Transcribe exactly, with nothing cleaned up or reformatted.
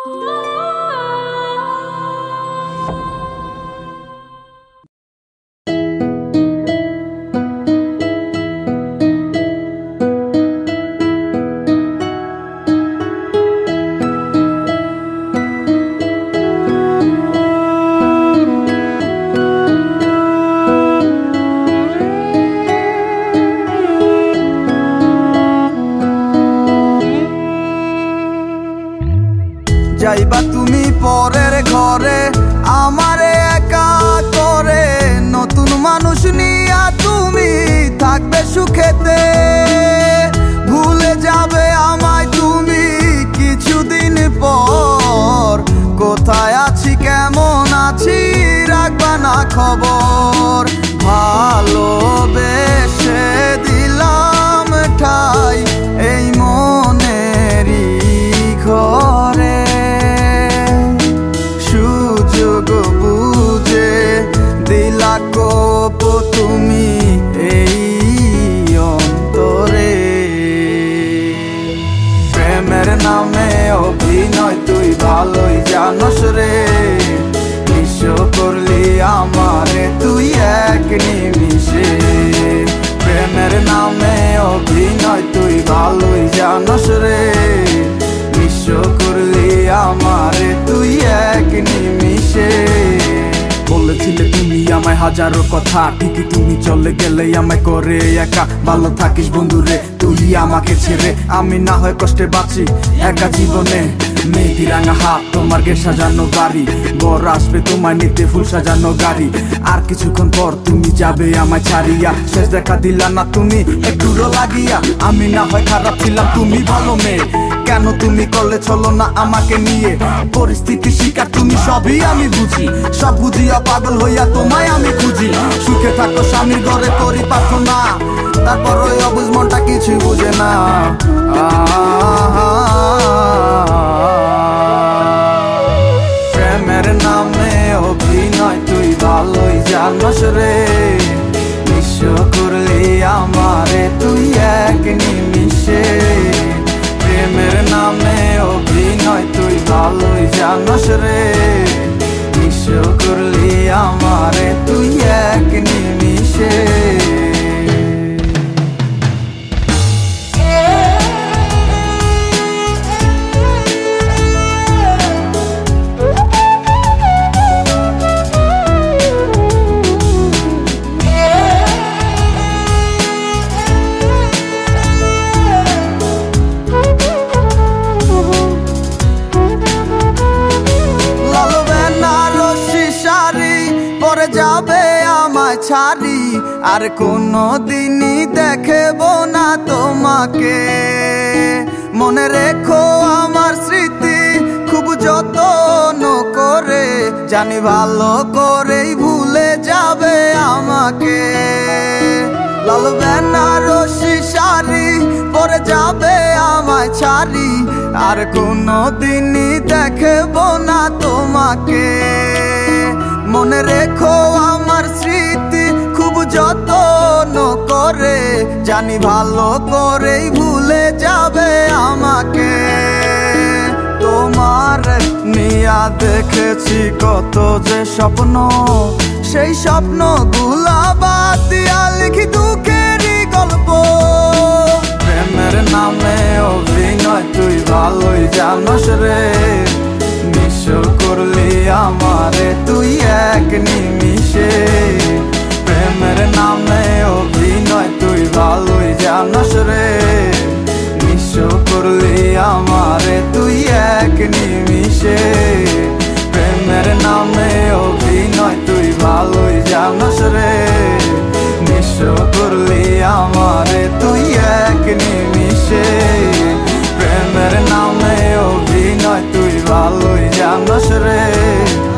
যাইবা তুমি পরের ঘরে আমারে একা করে, নতুন মানুষ নিয়া তুমি থাকবে সুখেতে। ভুলে যাবে আমায় তুমি কিছুদিন পর, কোথায় আছি কেমন আছি রাখবা না খবর। ভালোবেসে দিলাম ঠাই এই মনেরই ঘরে, সুযোগ বুঝে দিলা কোপ তুমি এই অন্তরে। প্রেমের নামে অভিনয় তুই ভালোই জানস রে, নিঃস্ব করলি আমারে তুই এক নিমিষে। প্রেমের নামে অভিনয় তুই ভালোই জানস রে, নিঃস্ব করলি আমারে তুই এক নিমিষে। বলেছিলে তুমি আমায় হাজারো কথা, ঠিকই তুমি চলে গেলে আমায় করে একা। ভালো থাকিস বন্ধুরে তুই আমাকে ছেড়ে, আমি না হয় কষ্টে বাঁচি একা জীবনে। মেয়েটি রাঙা হাত তোমার গে সাজানো বাড়ি, বর আসবে তোমায় নিতে ফুল সাজানো গাড়ি। আর কিছুক্ষণ পর তুমি যাবে আমায় ছাড়িয়া, শেষ দেখা দিলা না তুমি একটু লাগিয়া। আমি না হয় খারাপ ছিলাম তুমি ভালো মেয়ে, কেন তুমি করলে চলো না আমাকে নিয়ে। পরিস্থিতি শিকার তুমি সবই আমি বুঝি, সব বুঝিয়া পাগল হইয়া তোমায় আমি খুঁজি। সুখে থাকো স্বামীর ঘরে করি প্রার্থনা, তারপর ওই অবুঝ মনটা কিছু বুঝে না। প্রেমের নামে অভিনয় তুই ভালোই জানস রে, নিঃস্ব করলি আমারে তুই এক নিমিষে। প্রেমের নামে অভিনয় তুই ভালোই জানস রে, নিঃস্ব করলি আমারে তুই এক নিমিষে। যাবে আমায় ছাড়ি আর কোনো দিনই দেখব না তোমাকে। মনে রেখো আমার স্মৃতি খুব যত্ন করে, জানি ভালো করেই ভুলে যাবে আমাকে। লাল বেনারসি শাড়ি পরে যাবে আমায় ছাড়ি আর কোনো দিনই দেখব না তোমাকে। মনে রেখো আমার স্মৃতি খুব যত্ন করে, জানি ভালো করেই ভুলে যাবে আমাকে। তোমার নিয়া দেখেছি কত যে স্বপ্ন, সেই স্বপ্ন গুলা বাদ দিয়া লিখি দুঃখেরই গল্প। প্রেমের নামে অভিনয় তুই ভালোই জানস রে, নিঃস্ব করলি আমারে তুই এক নিমিষে। প্রেমের নামে অভিনয় তুই ভালোই জানস রে, নিঃস্ব করলি আমারে তুই এক নিমিষে। প্রেমের নামে অভিনয় তুই ভালোই জানস রে, নিঃস্ব করলি আমারে তুই এক নিমিষে। প্রেমের নামে অভিনয় তুই ভালোই জানস রে।